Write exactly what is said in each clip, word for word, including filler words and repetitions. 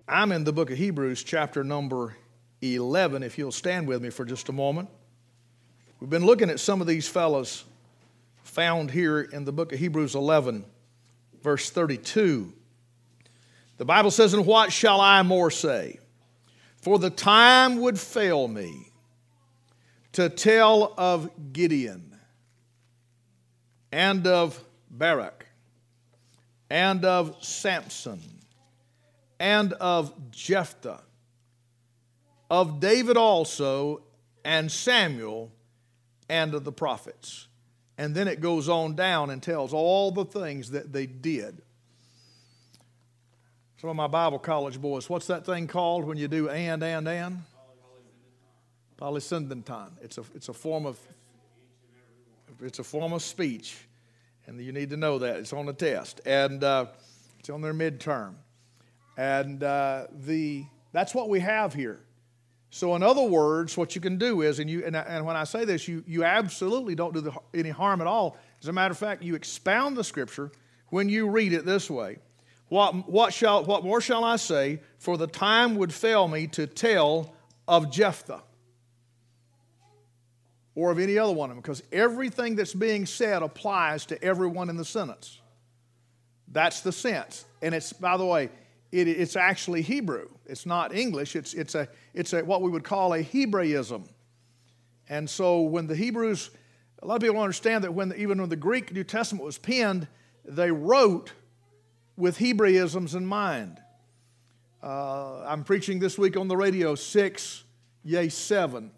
I'm in the book of Hebrews, chapter number eleven, if you'll stand with me for just a moment. We've been looking at some of these fellows found here in the book of Hebrews eleven, verse thirty-two. The Bible says, "And what shall I more say? For the time would fail me to tell of Gideon, and of Barak, and of Samson, and of Jephthah, of David also, and Samuel, and of the prophets." And then it goes on down and tells all the things that they did. Some of my Bible college boys, what's that thing called when you do and, and, and? Polysyndeton. It's a, it's a form of, it's a form of speech. And you need to know that. It's on the test. And uh, it's on their midterm. And uh, the that's what we have here. So in other words, what you can do is, and you and, and when I say this, you, you absolutely don't do the, any harm at all. As a matter of fact, you expound the Scripture when you read it this way. What, what, shall, what more shall I say? For the time would fail me to tell of Jephthah, or of any other one of them, because everything that's being said applies to everyone in the sentence. That's the sense. And it's, by the way, it, it's actually Hebrew. It's not English. It's, it's, a, it's a, what we would call a Hebraism. And so when the Hebrews, a lot of people understand that when the, even when the Greek New Testament was penned, they wrote with Hebraisms in mind. Uh, I'm preaching this week on the radio, six, yea, seven.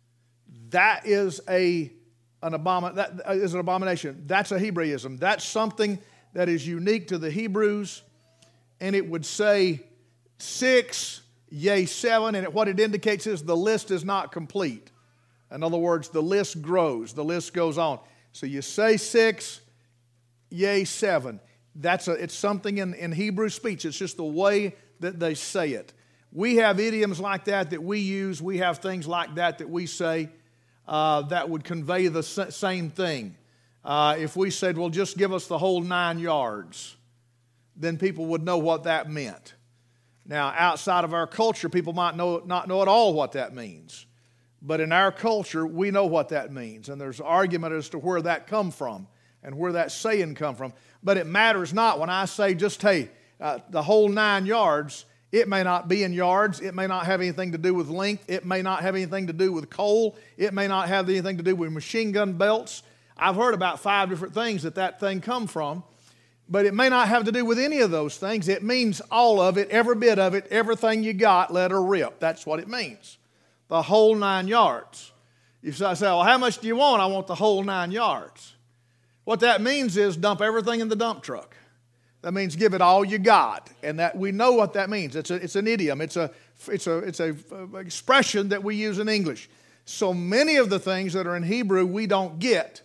That is a an abomin that is an abomination. That's a Hebraism. That's something that is unique to the Hebrews, and it would say six, yea, seven, and what it indicates is the list is not complete. In other words, the list grows, the list goes on. So you say six, yea, seven. That's a, it's something in, in Hebrew speech. It's just the way that they say it. We have idioms like that that we use. We have things like that that we say uh, that would convey the same thing. Uh, if we said, well, just give us the whole nine yards, then people would know what that meant. Now, outside of our culture, people might know, not know at all what that means. But in our culture, we know what that means. And there's argument as to where that come from and where that saying come from. But it matters not when I say just, hey, uh, the whole nine yards. It may not be in yards. It may not have anything to do with length. It may not have anything to do with coal. It may not have anything to do with machine gun belts. I've heard about five different things that that thing come from. But it may not have to do with any of those things. It means all of it, every bit of it, everything you got, let her rip. That's what it means. The whole nine yards. You say, well, how much do you want? I want the whole nine yards. What that means is dump everything in the dump truck. That means give it all you got. And that we know what that means. It's a, it's an idiom. It's a, it's a, it's a expression that we use in English. So many of the things that are in Hebrew we don't get.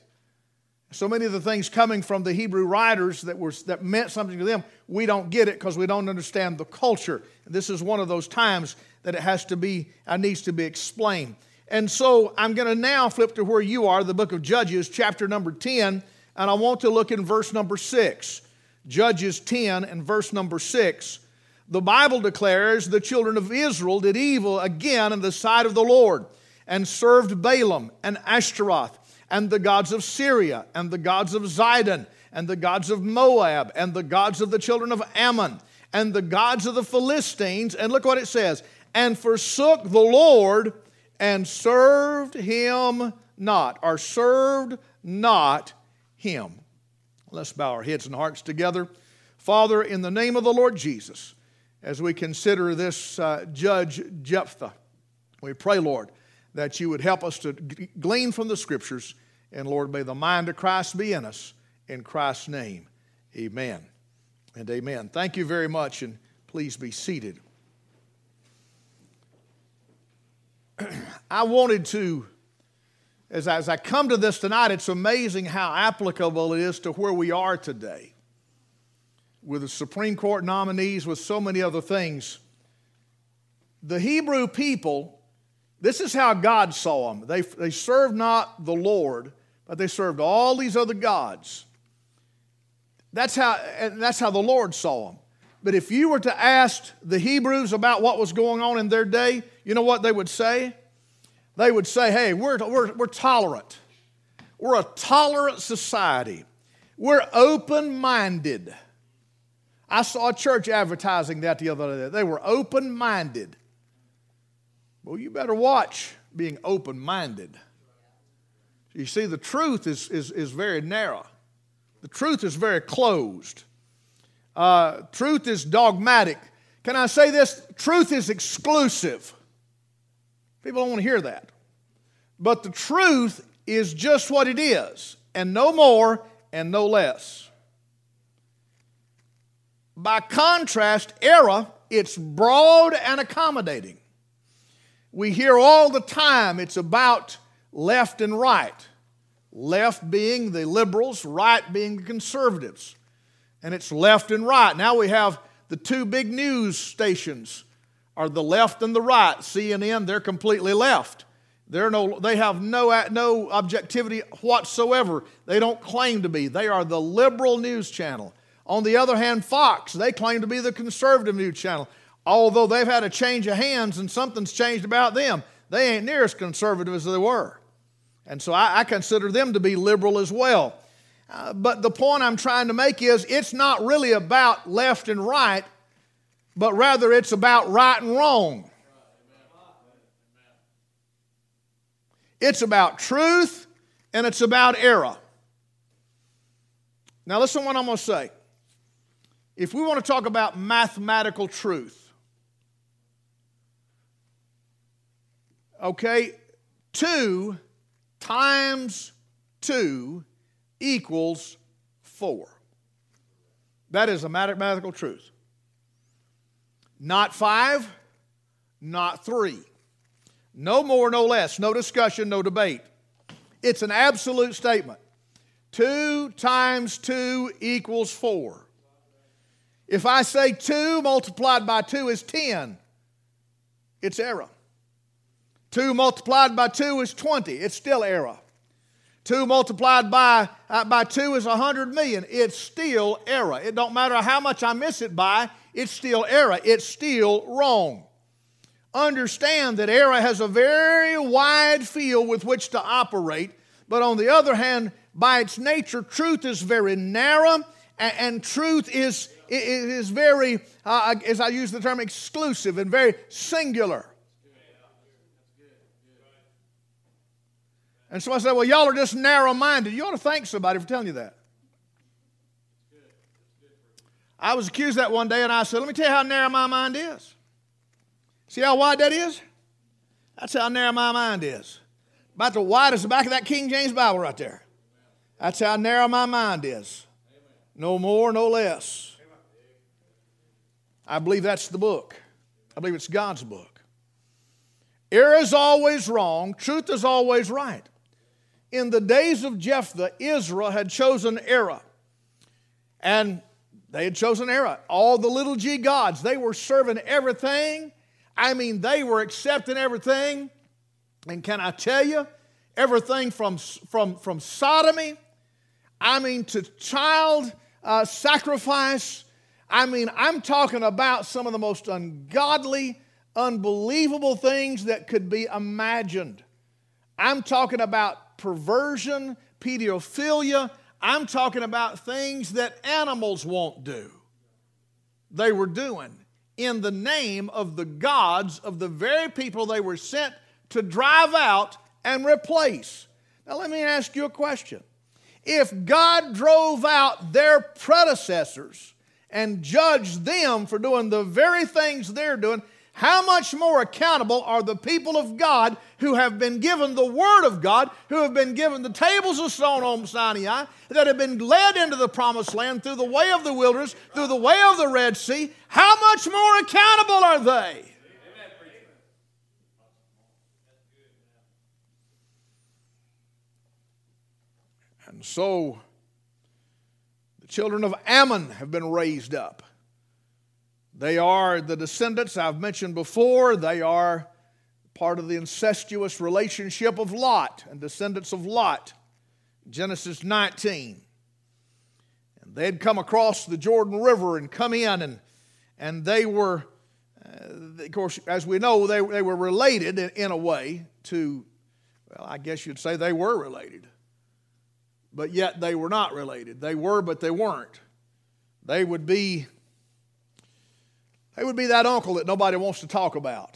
So many of the things coming from the Hebrew writers that were that meant something to them, we don't get it because we don't understand the culture. This is one of those times that it has to be, uh, needs to be explained. And so I'm going to now flip to where you are, the book of Judges, chapter number ten, and I want to look in verse number six. Judges ten and verse number six. The Bible declares the children of Israel did evil again in the sight of the Lord and served Balaam and Ashtaroth and the gods of Syria and the gods of Zidon and the gods of Moab and the gods of the children of Ammon and the gods of the Philistines. And look what it says. And forsook the Lord and served him not, or served not him. Let's bow our heads and hearts together. Father, in the name of the Lord Jesus, as we consider this uh, judge Jephthah, we pray, Lord, that you would help us to glean from the Scriptures. And Lord, may the mind of Christ be in us. In Christ's name, amen and amen. Thank you very much, and please be seated. I wanted to, as I, as I come to this tonight, it's amazing how applicable it is to where we are today. With the Supreme Court nominees, with so many other things. The Hebrew people, this is how God saw them. They, they served not the Lord, but they served all these other gods. That's how, and that's how the Lord saw them. But if you were to ask the Hebrews about what was going on in their day, you know what they would say? They would say, hey, we're, we're, we're tolerant. We're a tolerant society. We're open-minded. I saw a church advertising that the other day. They were open-minded. Well, you better watch being open-minded. You see, the truth is, is, is very narrow. The truth is very closed. Uh, truth is dogmatic. Can I say this? Truth is exclusive. People don't want to hear that. But the truth is just what it is, and no more and no less. By contrast, error, it's broad and accommodating. We hear all the time it's about left and right. Left being the liberals, right being the conservatives. And it's left and right. Now we have the two big news stations are the left and the right. C N N, they're completely left. They're no, they have no, no objectivity whatsoever. They don't claim to be. They are the liberal news channel. On the other hand, Fox, they claim to be the conservative news channel. Although they've had a change of hands and something's changed about them, they ain't near as conservative as they were. And so I, I consider them to be liberal as well. Uh, but the point I'm trying to make is it's not really about left and right, but rather it's about right and wrong. It's about truth and it's about error. Now listen to what I'm going to say. If we want to talk about mathematical truth, okay, two times two equals four. That is a mathematical truth. Not five, not three. No more, no less. No discussion, no debate. It's an absolute statement. Two times two equals four. If I say two multiplied by two is ten, it's error. two multiplied by two is twenty, it's still error. two multiplied by, uh, by two is one hundred million. It's still error. It don't matter how much I miss it by, it's still error. It's still wrong. Understand that error has a very wide field with which to operate, but on the other hand, by its nature, truth is very narrow, and, and truth is, is very, uh, as I use the term, exclusive and very singular. And so I said, well, y'all are just narrow-minded. You ought to thank somebody for telling you that. I was accused of that one day, and I said, let me tell you how narrow my mind is. See how wide that is? That's how narrow my mind is. About the wide as the back of that King James Bible right there. That's how narrow my mind is. No more, no less. I believe that's the book. I believe it's God's book. Error is always wrong. Truth is always right. In the days of Jephthah, Israel had chosen error. And they had chosen error. All the little g gods, they were serving everything. I mean, they were accepting everything. And can I tell you, everything from, from, from sodomy, I mean, to child uh, sacrifice. I mean, I'm talking about some of the most ungodly, unbelievable things that could be imagined. I'm talking about perversion, pedophilia. I'm talking about things that animals won't do. They were doing in the name of the gods of the very people they were sent to drive out and replace. Now let me ask you a question. If God drove out their predecessors and judged them for doing the very things they're doing, how much more accountable are the people of God who have been given the Word of God, who have been given the tables of stone on Sinai, that have been led into the promised land through the way of the wilderness, through the way of the Red Sea? How much more accountable are they? And so the children of Ammon have been raised up. They are the descendants I've mentioned before. They are part of the incestuous relationship of Lot and descendants of Lot. Genesis nineteen. And they'd come across the Jordan River and come in and, And they were, uh, of course, as we know, they, they were related in, in a way to, well, I guess you'd say they were related. But yet they were not related. They were, but they weren't. They would be, they would be that uncle that nobody wants to talk about.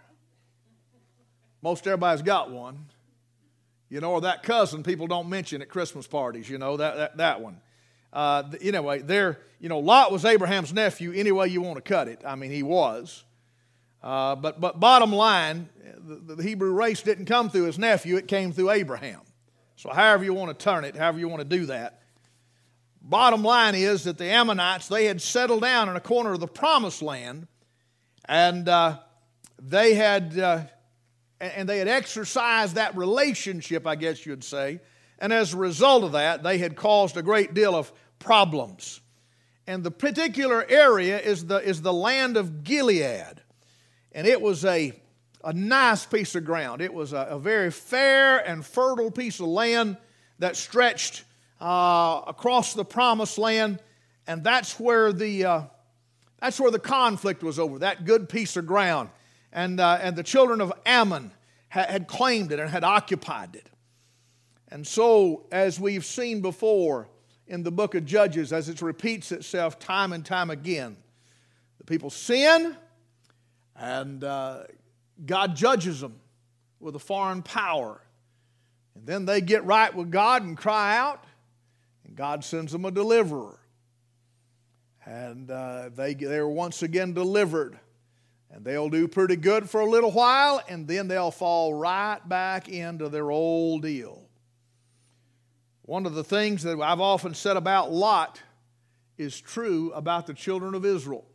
Most everybody's got one. You know, or that cousin people don't mention at Christmas parties, you know, that that, that one. Uh, anyway, there, you know, Lot was Abraham's nephew any way you want to cut it. I mean, he was. Uh, but, but bottom line, the, the Hebrew race didn't come through his nephew, it came through Abraham. So however you want to turn it, however you want to do that. Bottom line is that the Ammonites, they had settled down in a corner of the promised land, and uh, they had... Uh, And they had exercised that relationship, I guess you'd say. And as a result of that, they had caused a great deal of problems. And the particular area is the, is the land of Gilead. And it was a, a nice piece of ground. It was a, a very fair and fertile piece of land that stretched uh, across the promised land. And that's where the, uh, that's where the conflict was over, that good piece of ground. And, uh, and the children of Ammon ha- had claimed it and had occupied it. And so, as we've seen before in the book of Judges, as it repeats itself time and time again, the people sin, and uh, God judges them with a foreign power. And then they get right with God and cry out, and God sends them a deliverer. And uh, they, they're once again delivered. And they'll do pretty good for a little while, and then they'll fall right back into their old deal. One of the things that I've often said about Lot is true about the children of Israel.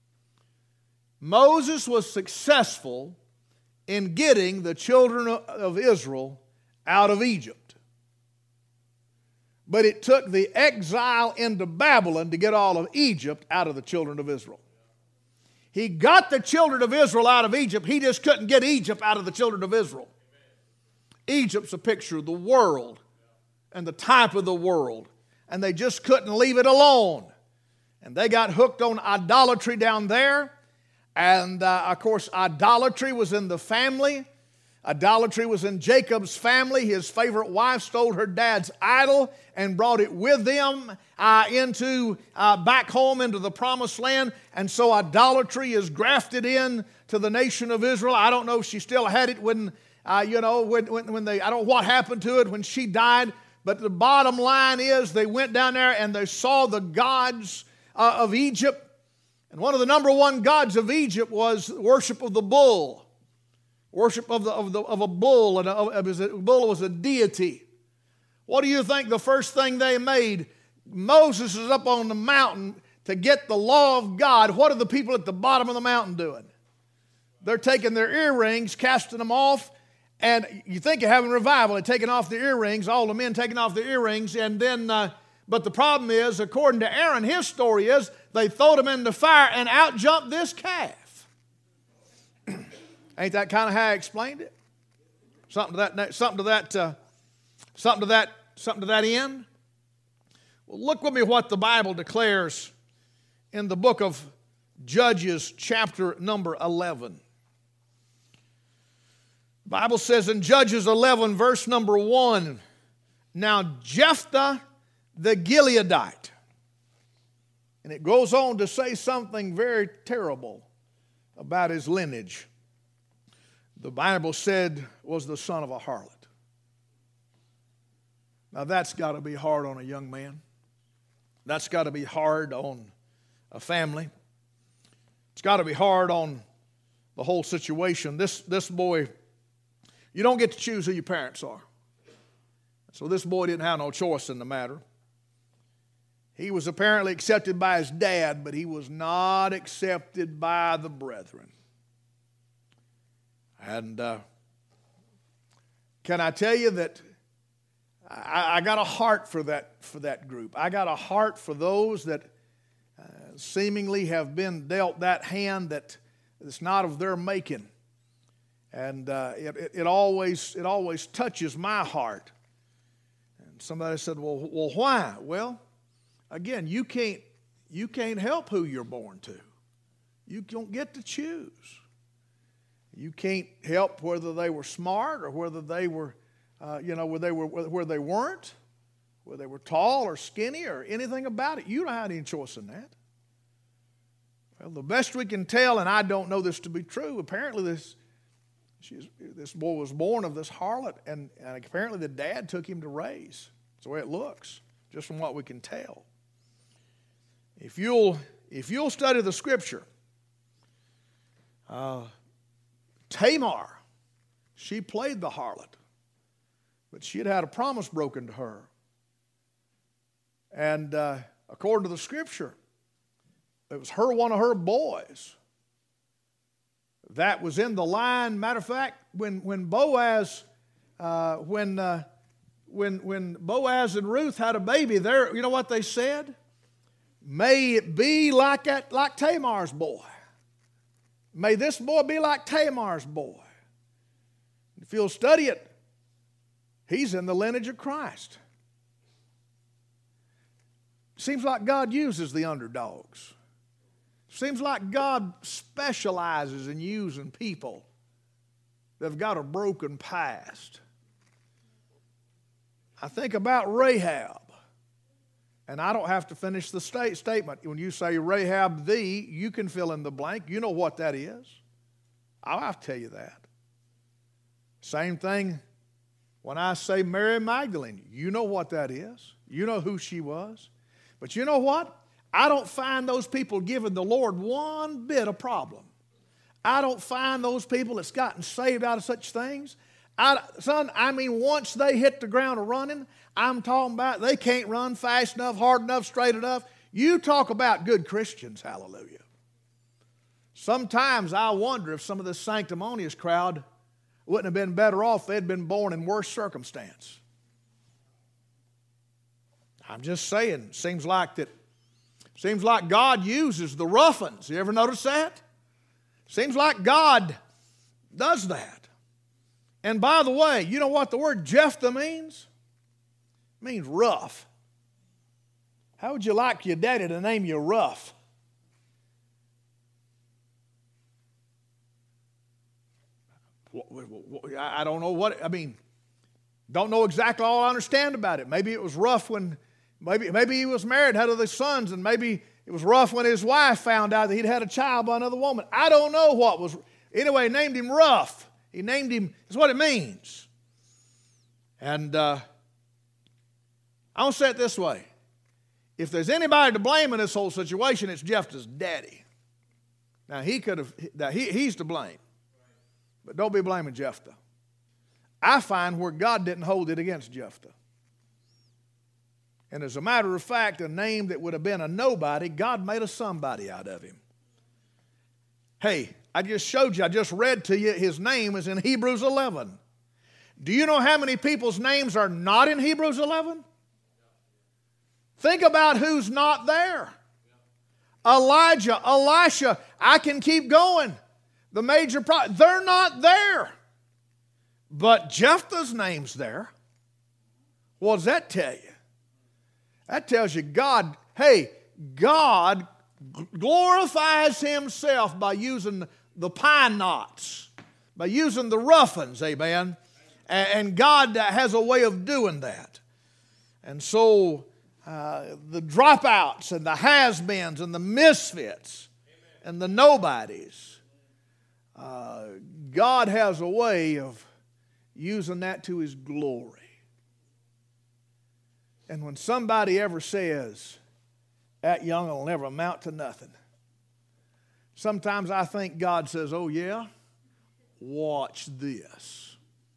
Moses was successful in getting the children of Israel out of Egypt. But it took the exile into Babylon to get all of Egypt out of the children of Israel. He got the children of Israel out of Egypt. He just couldn't get Egypt out of the children of Israel. Egypt's a picture of the world and the type of the world. And they just couldn't leave it alone. And they got hooked on idolatry down there. And, uh, of course, idolatry was in the family. Idolatry was in Jacob's family. His favorite wife stole her dad's idol and brought it with them uh, into uh, back home into the promised land. And so idolatry is grafted in to the nation of Israel. I don't know if she still had it when, uh, you know, when, when, when they, I don't know what happened to it when she died. But the bottom line is they went down there and they saw the gods uh, of Egypt. And one of the number one gods of Egypt was worship of the bull. Worship of, the, of, the, of a bull, and a, a bull was a deity. What do you think the first thing they made? Moses is up on the mountain to get the law of God. What are the people at the bottom of the mountain doing? They're taking their earrings, casting them off, and you think you're having revival. They're taking off their earrings, all the men taking off their earrings, and then, uh, but the problem is, according to Aaron, his story is, they throwed them in the fire and out jumped this calf. Ain't that kind of how I explained it? Something to that, something to that, uh, something to that, something to that end. Well, look with me what the Bible declares in the book of Judges, chapter number eleven. The Bible says in Judges eleven, verse number one, now Jephthah the Gileadite, and it goes on to say something very terrible about his lineage. The Bible said was the son of a harlot. Now that's got to be hard on a young man. That's got to be hard on a family. It's got to be hard on the whole situation. This, this boy, you don't get to choose who your parents are. So this boy didn't have no choice in the matter. He was apparently accepted by his dad, but he was not accepted by the brethren. And uh, can I tell you that I, I got a heart for that, for that group. I got a heart for those that uh, seemingly have been dealt that hand that is not of their making. And uh, it, it, it, always, it always touches my heart. And somebody said, well, well, why? Well, again, you can't, you can't help who you're born to. You don't get to choose. You can't help whether they were smart or whether they were, uh, you know, where they were, where they weren't, whether they were tall or skinny or anything about it. You don't have any choice in that. Well, the best we can tell, and I don't know this to be true, apparently this she's, this boy was born of this harlot, and, and apparently the dad took him to raise. That's the way it looks, just from what we can tell. If you'll, if you'll study the Scripture, uh, Tamar, she played the harlot, but she had had a promise broken to her. And uh, according to the Scripture, it was her, one of her boys that was in the line. Matter of fact, when, when Boaz, uh, when, uh, when, when Boaz and Ruth had a baby, there, you know what they said? May it be like, that, like Tamar's boy. May this boy be like Tamar's boy. If you'll study it, he's in the lineage of Christ. Seems like God uses the underdogs. Seems like God specializes in using people that have got a broken past. I think about Rahab. And I don't have to finish the state statement. When you say Rahab the, you can fill in the blank. You know what that is. I'll have to tell you that. Same thing when I say Mary Magdalene. You know what that is. You know who she was. But you know what? I don't find those people giving the Lord one bit of problem. I don't find those people that's gotten saved out of such things. I, son, I mean, once they hit the ground running, I'm talking about they can't run fast enough, hard enough, straight enough. You talk about good Christians, hallelujah. Sometimes I wonder if some of this sanctimonious crowd wouldn't have been better off if they'd been born in worse circumstance. I'm just saying, seems like that, seems like God uses the rough ones. You ever notice that? Seems like God does that. And by the way, you know what the word Jephthah means? It means rough. How would you like your daddy to name you Rough? I don't know what, I mean, don't know exactly all I understand about it. Maybe it was rough when, maybe, maybe he was married, had other sons, and maybe it was rough when his wife found out that he'd had a child by another woman. I don't know what was, anyway, he named him Rough. He named him, that's what it means. And uh, I'll say it this way. If there's anybody to blame in this whole situation, it's Jephthah's daddy. Now, he could have, now he, he's to blame. But don't be blaming Jephthah. I find where God didn't hold it against Jephthah. And as a matter of fact, a name that would have been a nobody, God made a somebody out of him. Hey, I just showed you, I just read to you, his name is in Hebrews eleven. Do you know how many people's names are not in Hebrews eleven? Think about who's not there. Elijah, Elisha, I can keep going. The major prophets, they're not there. But Jephthah's name's there. What does that tell you? That tells you God, hey, God glorifies himself by using the pine knots, by using the rough ones, amen. And God has a way of doing that. And so uh, the dropouts and the has-beens and the misfits and the nobodies, uh, God has a way of using that to his glory. And when somebody ever says, that young will never amount to nothing, sometimes I think God says, oh yeah, watch this.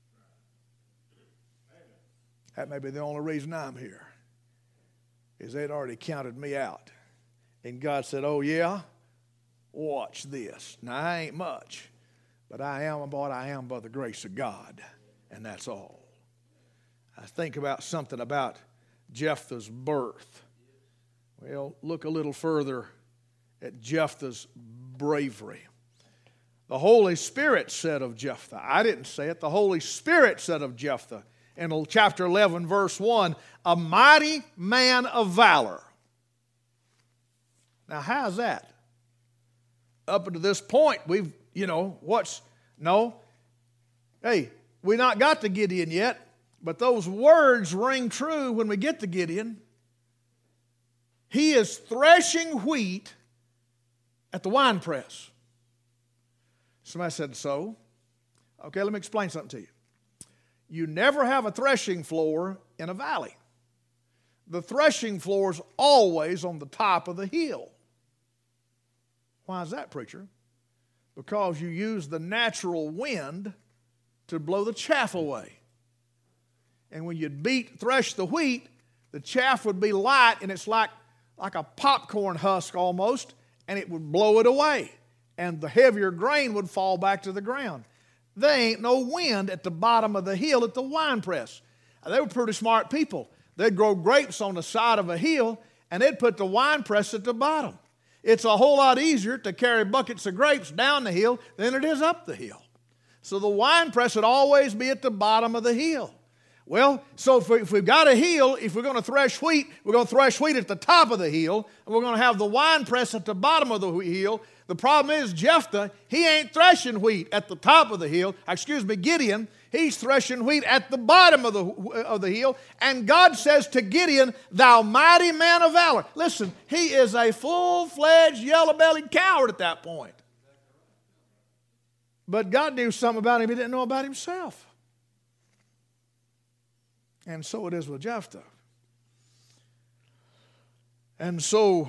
That may be the only reason I'm here, is they'd already counted me out. And God said, oh yeah, watch this. Now I ain't much, but I am what I am by the grace of God, and that's all. I think about something about Jephthah's birth. Well, look a little further at Jephthah's bravery. The Holy Spirit said of Jephthah, I didn't say it, the Holy Spirit said of Jephthah in chapter eleven, verse one, a mighty man of valor. Now, how's that? up until this point, we've, you know, what's, no. Hey, we not got to Gideon yet, but those words ring true when we get to Gideon. He is threshing wheat at the winepress. Somebody said, so? Okay, let me explain something to you. You never have a threshing floor in a valley. The threshing floor is always on the top of the hill. Why is that, preacher? Because you use the natural wind to blow the chaff away. And when you beat, thresh the wheat, the chaff would be light, and it's like, like a popcorn husk almost, and it would blow it away. And the heavier grain would fall back to the ground. There ain't no wind at the bottom of the hill at the winepress. They were pretty smart people. They'd grow grapes on the side of a hill, and they'd put the winepress at the bottom. It's a whole lot easier to carry buckets of grapes down the hill than it is up the hill. So the winepress would always be at the bottom of the hill. Well, so if, we, if we've got a hill, if we're going to thresh wheat, we're going to thresh wheat at the top of the hill, and we're going to have the winepress at the bottom of the hill. The problem is Jephthah, he ain't threshing wheat at the top of the hill. Excuse me, Gideon, he's threshing wheat at the bottom of the, of the hill. And God says to Gideon, thou mighty man of valor. Listen, he is a full-fledged, yellow-bellied coward at that point. But God knew something about him he didn't know about himself. And so it is with Jephthah. And so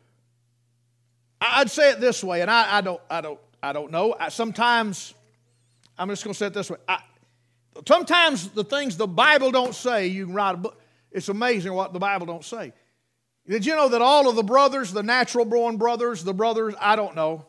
I'd say it this way, and I, I don't, I don't, I don't know. I, sometimes I'm just going to say it this way. I, sometimes the things the Bible don't say, you can write a book. It's amazing what the Bible don't say. Did you know that all of the brothers, the natural-born brothers, the brothers, I don't know,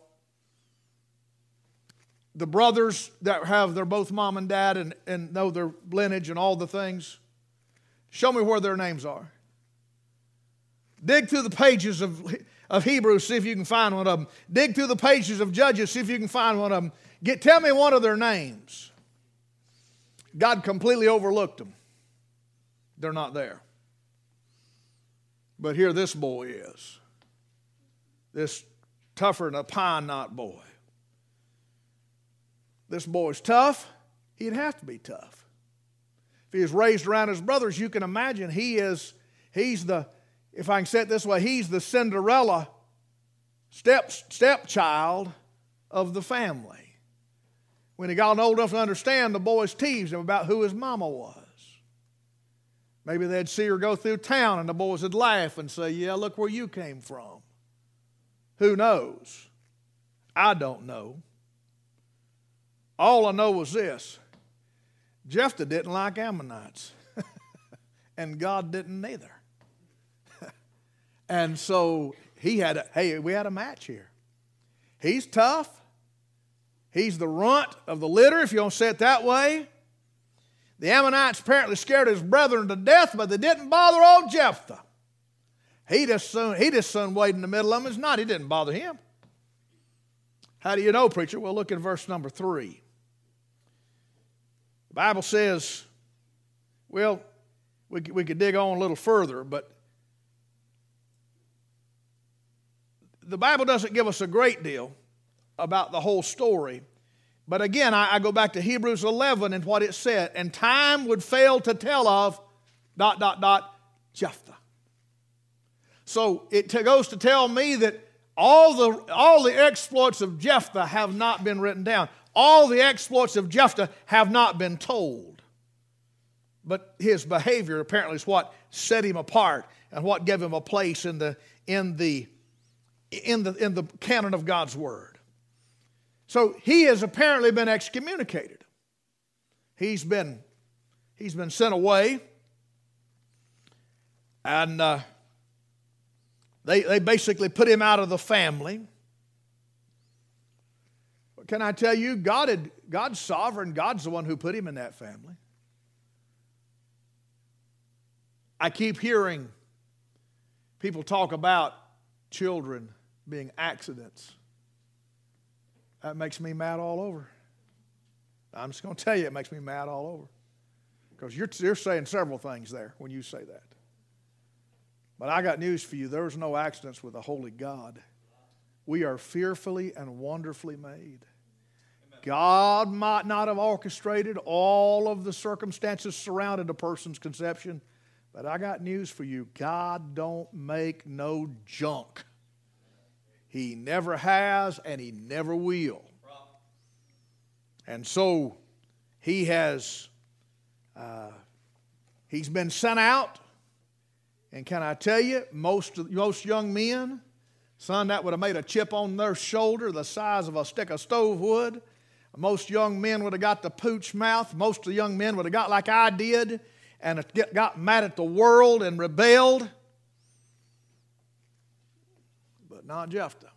the brothers that have their both mom and dad and, and know their lineage and all the things, show me where their names are. Dig through the pages of, of Hebrews, see if you can find one of them. Dig through the pages of Judges, see if you can find one of them. Get, tell me one of their names. God completely overlooked them. They're not there. But here this boy is. This tougher than a pine knot boy. This boy's tough. He'd have to be tough. If he was raised around his brothers, you can imagine he is, he's the, if I can say it this way, he's the Cinderella step, stepchild of the family. When he got old enough to understand, the boys teased him about who his mama was. Maybe they'd see her go through town and the boys would laugh and say, yeah, look where you came from. Who knows? I don't know. All I know was this. Jephthah didn't like Ammonites. And God didn't either. And so he had a, hey, we had a match here. He's tough. He's the runt of the litter, if you don't say it that way. The Ammonites apparently scared his brethren to death, but they didn't bother old Jephthah. He just soon, he just soon wade in the middle of them. It's not, he didn't bother him. How do you know, preacher? Well, look at verse number three. The Bible says, well, we, we could dig on a little further, but the Bible doesn't give us a great deal about the whole story. But again, I, I go back to Hebrews eleven and what it said. And time would fail to tell of, dot, dot, dot, Jephthah. So it t- goes to tell me that all the, all the exploits of Jephthah have not been written down. All the exploits of Jephthah have not been told. But his behavior apparently is what set him apart and what gave him a place in the, in the, in the, in the canon of God's Word. So he has apparently been excommunicated. He's been, he's been sent away. And uh, they, they basically put him out of the family. But can I tell you, God had, God's sovereign. God's the one who put him in that family. I keep hearing people talk about children being accidents. That makes me mad all over. I'm just going to tell you, it makes me mad all over. Because you're, you're saying several things there when you say that. But I got news for you. There's no accidents with a holy God. We are fearfully and wonderfully made. God might not have orchestrated all of the circumstances surrounding a person's conception, but I got news for you. God don't make no junk. He never has and He never will. And so He has, uh, He's been sent out. And can I tell you, most, most young men, son, that would have made a chip on their shoulder the size of a stick of stove wood. Most young men would have got the pooch mouth. Most of the young men would have got like I did and got mad at the world and rebelled. But not Jephthah.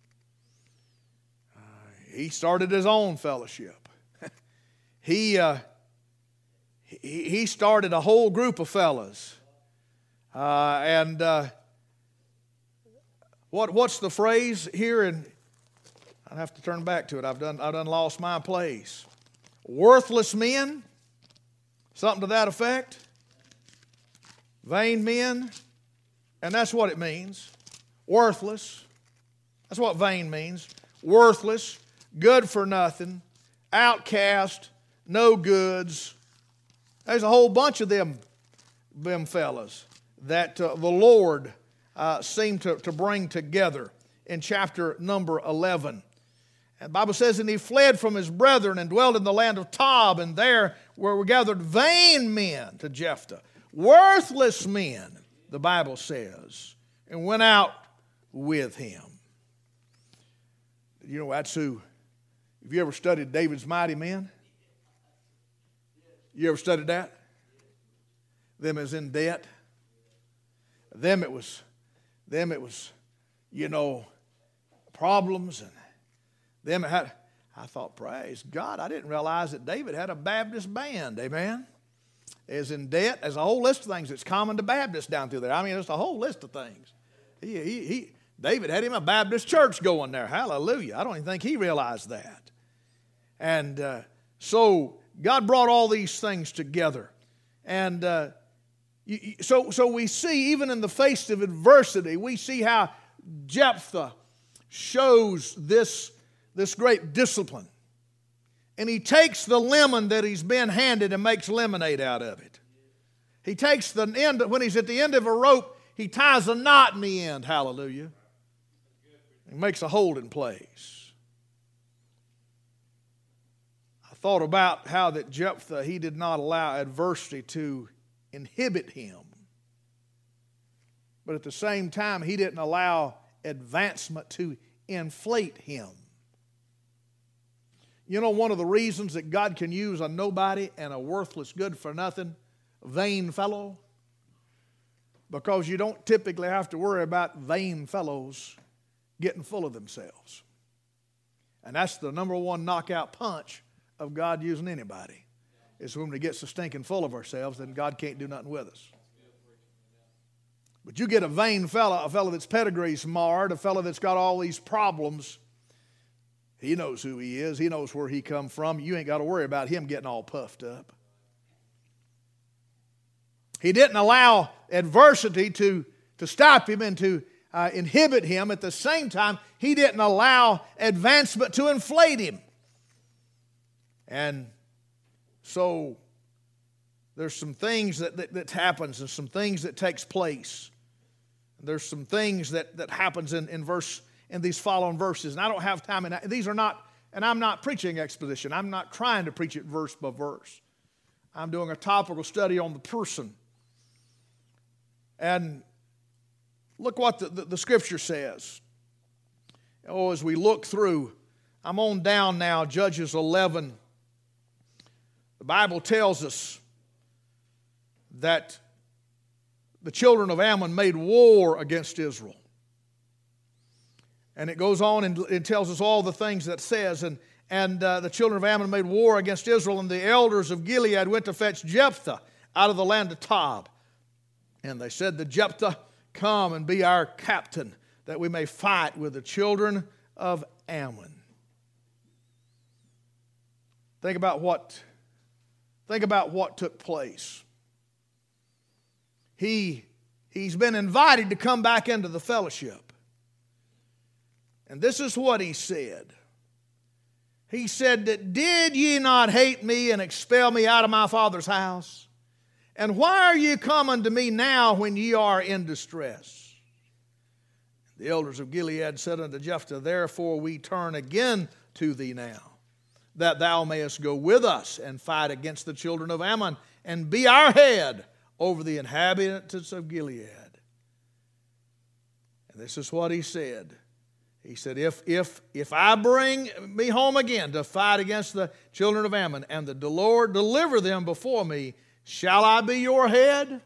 Uh, he started his own fellowship. he, uh, he, he started a whole group of fellas. Uh, and uh, what, what's the phrase here in... I have to turn back to it. I've done, I've done lost my place. Worthless men, something to that effect. Vain men, and that's what it means. Worthless. That's what vain means. Worthless, good for nothing, outcast, no goods. There's a whole bunch of them, them fellas that uh, the Lord uh, seemed to, to bring together in chapter number eleven. And the Bible says, and he fled from his brethren and dwelt in the land of Tob, and there were gathered vain men to Jephthah, worthless men, the Bible says, and went out with him. You know, that's who, have you ever studied David's mighty men? You ever studied that? Them is in debt. Them it was, them it was, you know, problems and them had, I thought, praise God, I didn't realize that David had a Baptist band, amen? Is in debt. There's a whole list of things that's common to Baptists down through there. I mean, there's a whole list of things. He, he, he, David had him a Baptist church going there. Hallelujah. I don't even think he realized that. And uh, so God brought all these things together. And uh, you, so, so we see, even in the face of adversity, we see how Jephthah shows this this great discipline. And he takes the lemon that he's been handed and makes lemonade out of it. He takes the end, when he's at the end of a rope, he ties a knot in the end, hallelujah. He makes a holding place. I thought about how that Jephthah, he did not allow adversity to inhibit him. But at the same time, he didn't allow advancement to inflate him. You know, one of the reasons that God can use a nobody and a worthless, good-for-nothing, vain fellow? Because you don't typically have to worry about vain fellows getting full of themselves. And that's the number one knockout punch of God using anybody. Is when we get so stinking full of ourselves, then God can't do nothing with us. But you get a vain fellow, a fellow that's pedigree's marred, a fellow that's got all these problems. He knows who he is. He knows where he come from. You ain't got to worry about him getting all puffed up. He didn't allow adversity to, to stop him and to uh, inhibit him. At the same time, he didn't allow advancement to inflate him. And so there's some things that, that, that happens and some things that takes place. There's some things that, that happens in, in verse in these following verses. And I don't have time. And these are not, and I'm not preaching exposition. I'm not trying to preach it verse by verse. I'm doing a topical study on the person. And look what the, the, the Scripture says. Oh, as we look through, I'm on down now, Judges eleven. The Bible tells us that the children of Ammon made war against Israel. And it goes on and it tells us all the things that it says. And, and uh, the children of Ammon made war against Israel, and the elders of Gilead went to fetch Jephthah out of the land of Tob. And they said to Jephthah, come and be our captain, that we may fight with the children of Ammon. Think about what, think about what took place. He, he's been invited to come back into the fellowship. And this is what he said. He said that, did ye not hate me and expel me out of my father's house? And why are ye come unto me now when ye are in distress? The elders of Gilead said unto Jephthah, therefore we turn again to thee now, that thou mayest go with us and fight against the children of Ammon, and be our head over the inhabitants of Gilead. And this is what he said. He said, if, if, if I bring me home again to fight against the children of Ammon, and the Lord deliver them before me, shall I be your head?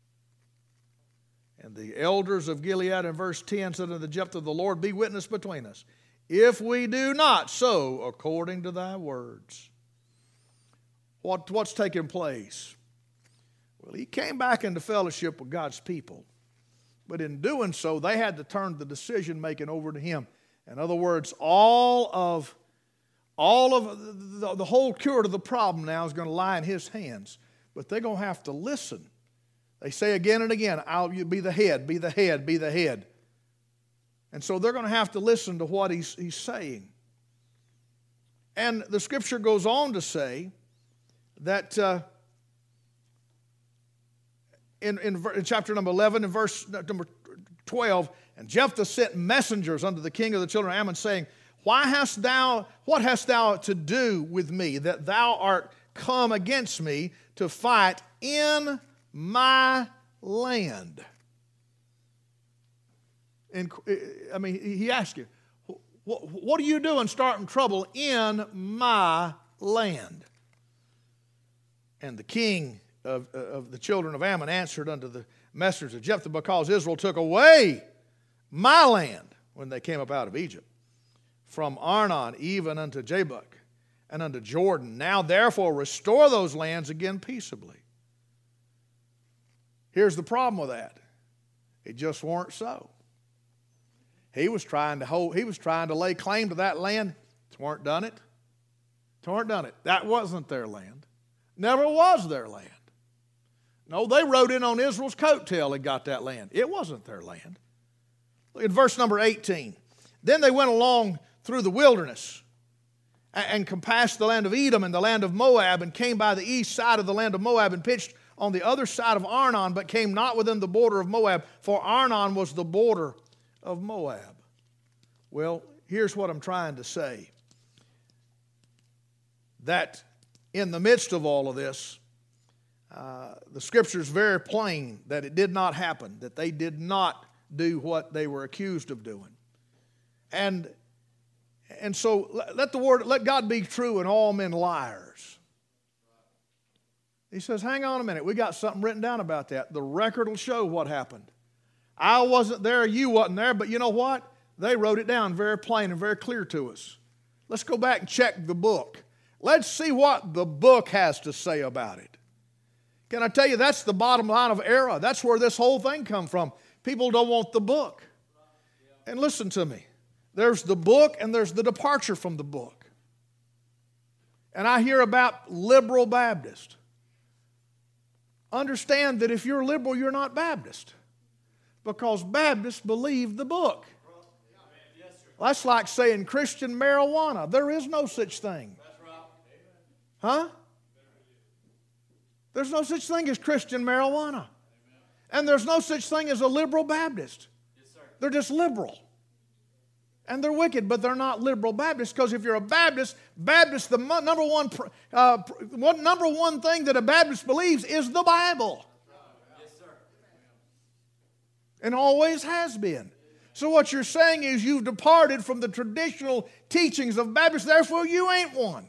And the elders of Gilead in verse ten said unto Jephthah, the Lord be witness between us, if we do not so according to thy words. What, what's taking place? Well, he came back into fellowship with God's people. But in doing so, they had to turn the decision-making over to him. In other words, all of, all of the, the whole cure to the problem now is going to lie in his hands. But they're going to have to listen. They say again and again, I'll you be the head, be the head, be the head. And so they're going to have to listen to what he's, he's saying. And the scripture goes on to say that uh, in, in, in chapter number eleven, in verse number twelve, and Jephthah sent messengers unto the king of the children of Ammon, saying, Why hast thou, what hast thou to do with me, that thou art come against me to fight in my land? And I mean, he asked you, what, what are you doing starting trouble in my land? And the king of, of the children of Ammon answered unto the messengers of Jephthah, because Israel took away my land when they came up out of Egypt, from Arnon even unto Jabbok and unto Jordan. Now therefore restore those lands again peaceably. Here's the problem with that. It just weren't so. He was trying to hold, he was trying to lay claim to that land. It weren't done it. It weren't done it. That wasn't their land. Never was their land. No, they rode in on Israel's coattail and got that land. It wasn't their land. Look at verse number eighteen. Then they went along through the wilderness and, and compassed the land of Edom and the land of Moab, and came by the east side of the land of Moab and pitched on the other side of Arnon, but came not within the border of Moab, for Arnon was the border of Moab. Well, here's what I'm trying to say. That in the midst of all of this, uh, the Scripture is very plain that it did not happen, that they did not do what they were accused of doing. And, and so let the word, let God be true and all men liars. He says, hang on a minute, we got something written down about that. The record will show what happened. I wasn't there, you wasn't there, but you know what? They wrote it down very plain and very clear to us. Let's go back and check the book. Let's see what the book has to say about it. Can I tell you, that's the bottom line of error. That's where this whole thing comes from. People don't want the book. And listen to me. There's the book and there's the departure from the book. And I hear about liberal Baptist. Understand that if you're liberal, you're not Baptist. Because Baptists believe the book. That's like saying Christian marijuana. There is no such thing. Huh? There's no such thing as Christian marijuana. And there's no such thing as a liberal Baptist. They're just liberal. And they're wicked, but they're not liberal Baptists, because if you're a Baptist, Baptist, the number one, uh, one number one thing that a Baptist believes is the Bible. Yes, sir. And always has been. So what you're saying is you've departed from the traditional teachings of Baptists, therefore you ain't one.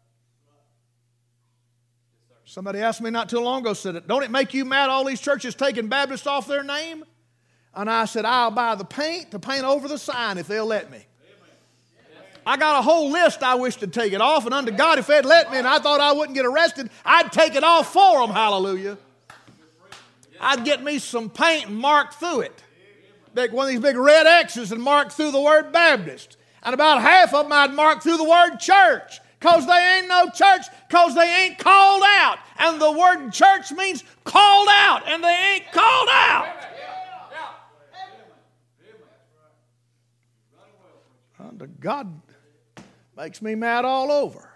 Somebody asked me not too long ago, said, don't it make you mad all these churches taking Baptist off their name? And I said, I'll buy the paint to paint over the sign if they'll let me. I got a whole list I wish to take it off, and under God, if they'd let me and I thought I wouldn't get arrested, I'd take it off for them, hallelujah. I'd get me some paint and mark through it. Make one of these big red X's and mark through the word Baptist. And about half of them I'd mark through the word church, because they ain't no church, because they ain't called out. And the word church means called out, and they ain't called out. God makes me mad all over.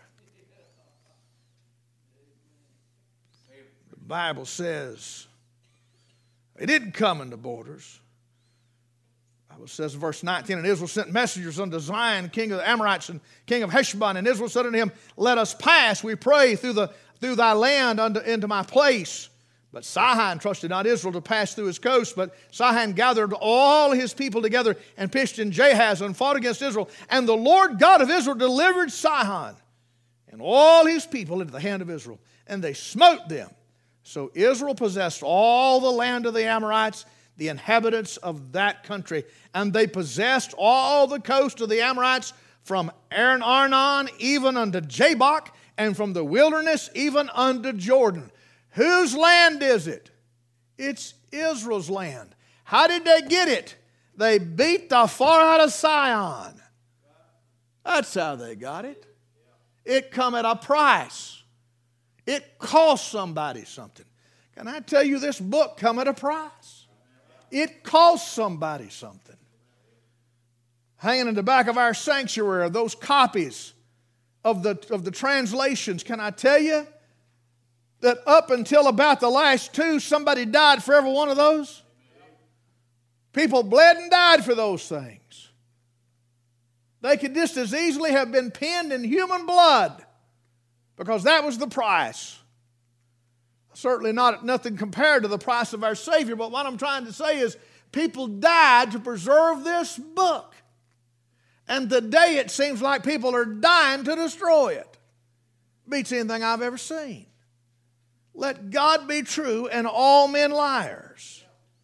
The Bible says they didn't come in the borders. The Bible says in verse nineteen, and Israel sent messengers unto Zion, king of the Amorites, and king of Heshbon. And Israel said unto him, let us pass, we pray, through the through thy land unto, into my place. But Sihon trusted not Israel to pass through his coast, but Sihon gathered all his people together and pitched in Jahaz and fought against Israel. And the Lord God of Israel delivered Sihon and all his people into the hand of Israel, and they smote them. So Israel possessed all the land of the Amorites, the inhabitants of that country, and they possessed all the coast of the Amorites from Arnon even unto Jabbok, and from the wilderness even unto Jordan. Whose land is it? It's Israel's land. How did they get it? They beat the far out of Sion. That's how they got it. It come at a price. It cost somebody something. Can I tell you, this book come at a price? It cost somebody something. Hanging in the back of our sanctuary are those copies of the, of the translations. Can I tell you that up until about the last two, somebody died for every one of those? People bled and died for those things. They could just as easily have been penned in human blood, because that was the price. Certainly not nothing compared to the price of our Savior, but what I'm trying to say is people died to preserve this book. And today it seems like people are dying to destroy it. Beats anything I've ever seen. Let God be true and all men liars.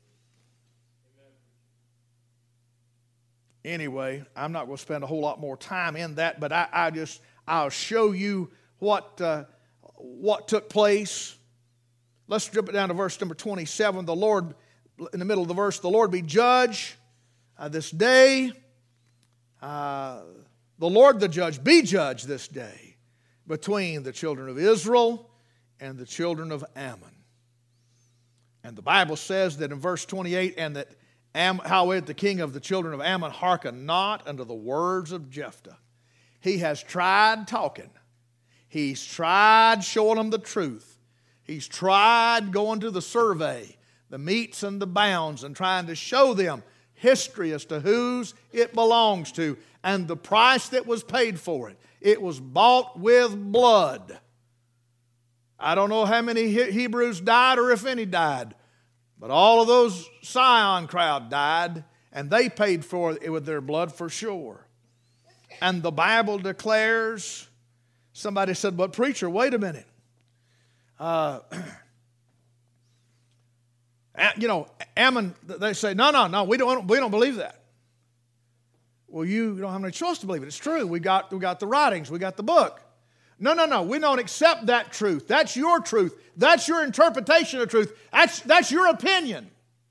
Anyway, I'm not going to spend a whole lot more time in that, but I, I just, I'll show you what, uh, what took place. Let's strip it down to verse number twenty-seven. The Lord, in the middle of the verse, the Lord be judge uh, this day. Uh, the Lord the judge be judge this day between the children of Israel and the children of Ammon. And the Bible says that in verse twenty-eight, and that Am, howbeit the king of the children of Ammon hearkened not unto the words of Jephthah. He has tried talking. He's tried showing them the truth. He's tried going to the survey, the metes and the bounds, and trying to show them history as to whose it belongs to and the price that was paid for it. It was bought with blood. I don't know how many Hebrews died or if any died, but all of those Sion crowd died, and they paid for it with their blood for sure. And the Bible declares, somebody said, but preacher, wait a minute. Uh, you know, Ammon, they say, no, no, no, we don't, we don't believe that. Well, you don't have any choice to believe it. It's true. We got, we got the writings. We got the book. No, no, no. We don't accept that truth. That's your truth. That's your interpretation of truth. That's, that's your opinion.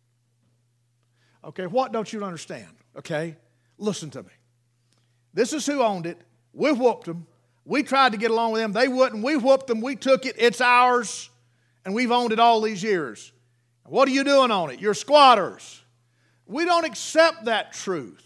Okay, what don't you understand? Okay, listen to me. This is who owned it. We whooped them. We tried to get along with them. They wouldn't. We whooped them. We took it. It's ours. And we've owned it all these years. What are you doing on it? You're squatters. We don't accept that truth.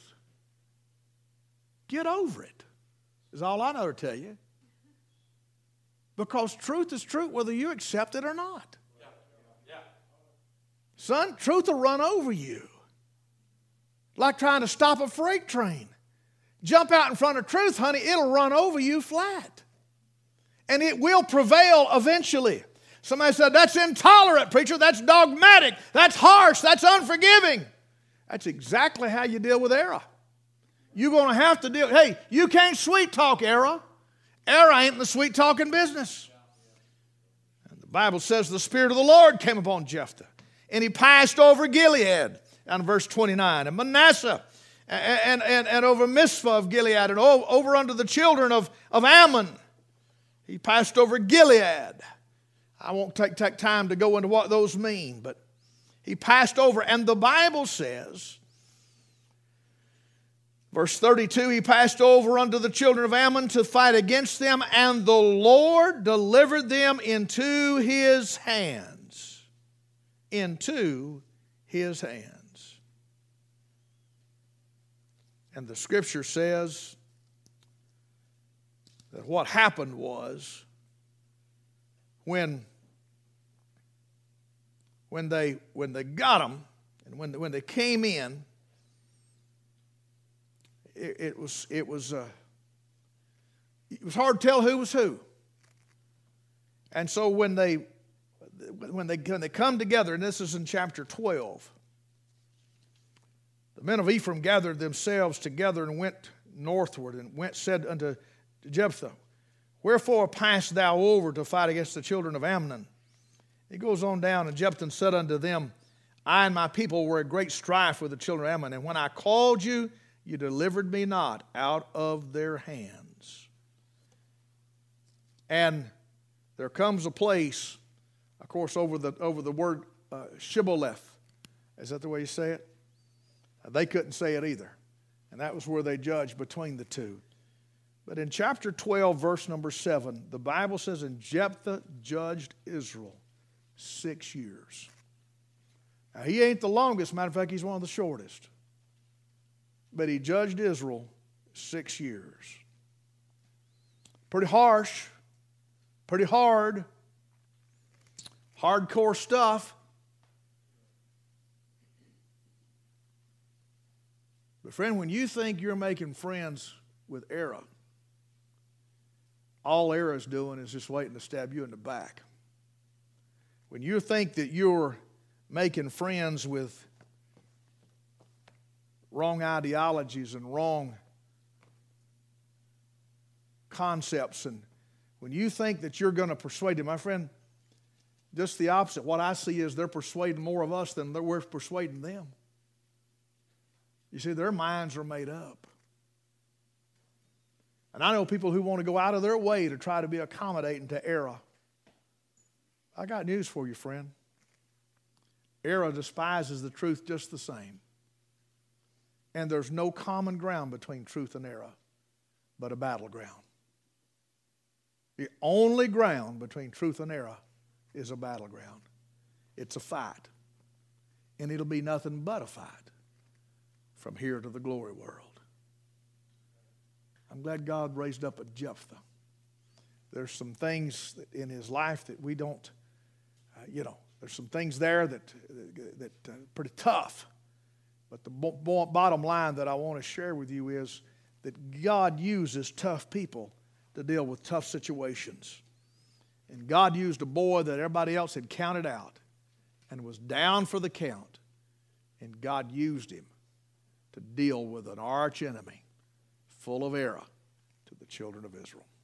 Get over it, is all I know to tell you. Because truth is truth whether you accept it or not. Yeah. Yeah. Son, truth will run over you. Like trying to stop a freight train. Jump out in front of truth, honey, it'll run over you flat. And it will prevail eventually. Somebody said, that's intolerant, preacher. That's dogmatic. That's harsh. That's unforgiving. That's exactly how you deal with error. You're going to have to deal. Hey, you can't sweet talk error. Error ain't in the sweet talking business. And the Bible says the Spirit of the Lord came upon Jephthah, and he passed over Gilead, down in verse twenty-nine, and Manasseh, and, and, and over Mizpah of Gilead, and over unto the children of, of Ammon. He passed over Gilead. I won't take, take time to go into what those mean, but he passed over, and the Bible says, verse thirty-two, he passed over unto the children of Ammon to fight against them, and the Lord delivered them into his hands. Into his hands. And the scripture says that what happened was when, when, they, when they got them, and when, when they came in, it, it was, it was, uh, it was hard to tell who was who. And so when they, when they, when they come together, and this is in chapter twelve, the men of Ephraim gathered themselves together and went northward, and went said unto Jephthah, Wherefore passed thou over to fight against the children of Ammon? He goes on down, and Jephthah said unto them, I and my people were at great strife with the children of Ammon, and when I called you, you delivered me not out of their hands. And there comes a place, of course, over the over the word uh, shibboleth. Is that the way you say it? Uh, they couldn't say it either. And that was where they judged between the two. But in chapter twelve, verse number seven, the Bible says, And Jephthah judged Israel six years. Now, he ain't the longest. Matter of fact, he's one of the shortest. But he judged Israel six years. Pretty harsh. Pretty hard. Hardcore stuff. But friend, when you think you're making friends with error, all error is doing is just waiting to stab you in the back. When you think that you're making friends with wrong ideologies and wrong concepts, and when you think that you're going to persuade them, my friend, just the opposite. What I see is they're persuading more of us than we're persuading them. You see, their minds are made up. And I know people who want to go out of their way to try to be accommodating to error. I got news for you, friend. Error despises the truth just the same. And there's no common ground between truth and error, but a battleground. The only ground between truth and error is a battleground. It's a fight. And it'll be nothing but a fight from here to the glory world. I'm glad God raised up a Jephthah. There's some things in his life that we don't, uh, you know, there's some things there that that uh, pretty tough. But the bo- bottom line that I want to share with you is that God uses tough people to deal with tough situations. And God used a boy that everybody else had counted out and was down for the count. And God used him to deal with an arch enemy full of error to the children of Israel.